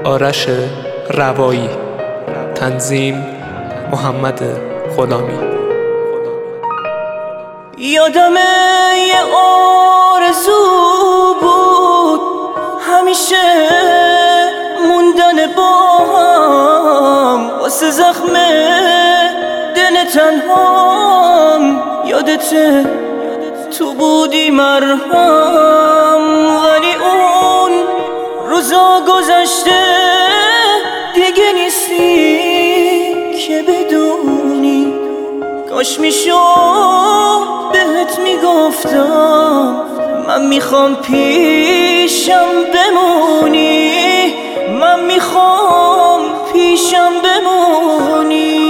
آرش روایی. تنظیم محمد غلامی. یادمه یه آرزو بود همیشه موندن با هم، واسه زخم دل تنهام. یادته تو بودی مرهم، ولی اون روزا گذشته دیگه نیستی که بدونی. کاش میشد بهت میگفتم من میخوام پیشم بمونی، من میخوام پیشم بمونی.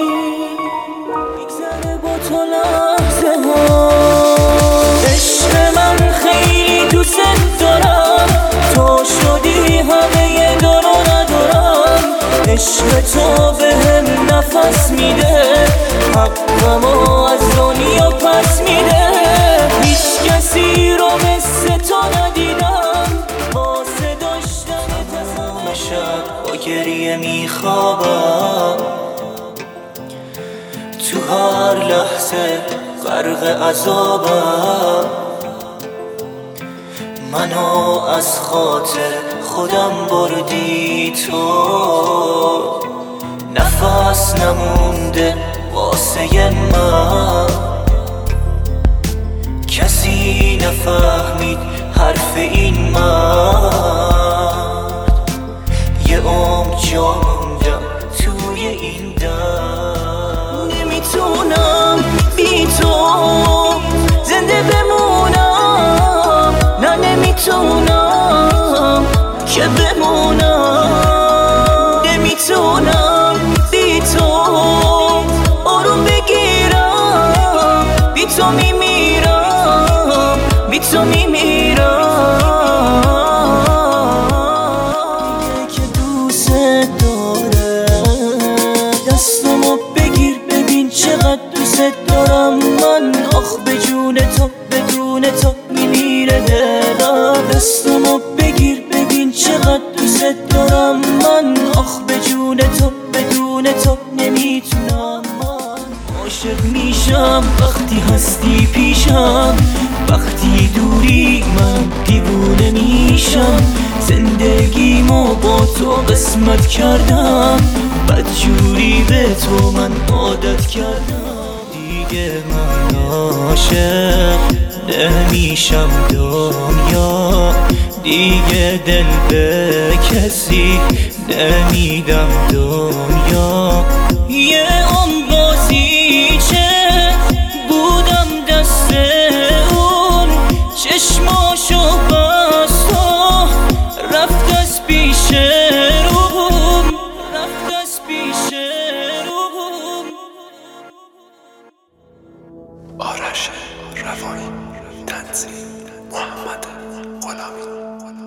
میگذره با تو لحظه ها، عشق من خیلی دوست دارم، تو شدی همه دارو ندارم. عشق تو بهم نفس میده، حقمو از دنیا پس میده. هیچ کسی رو مثل تو ندیدم، واسه داشتن تمام شب با گریه میخوابم. تو هر لحظه غرق عذابم، منو از خاطر خودم بردی تو. نفس نمونده واسه من، کسی نفهمید حرف این مرد. یه عمر جا موندم توی این در، نمیتونم بی تو زنده بمونم، نه نمیتونم که بمونم. نمیتونم بی تو آروم بگیرم، بی تو میمیرم، بی تو میمیرم. که دوست داره دستمو بگیر ببین چقدر دوست دارم من. آخ به جون تو بدون تو میمیره دلم. دستمو بگیر ببین چقدر دوست دارم من. آخ به جون تو بدون تو نمیتونم من. عاشق میشم وقتی هستی پیشم، وقتی دوری من دیوونه میشم. زندگیمو با تو قسمت کردم، بدجوری به تو من عادت کردم. دیگه من عاشق نمیشم دنیا، دیگه دل به کسی نمیدم دنیا. یه عمر بازیچه بودم دست اون، چشماشو بست و رفت از پیش روم، رفت از پیش روم. آرش روایی. تنظیم محمد غلامی.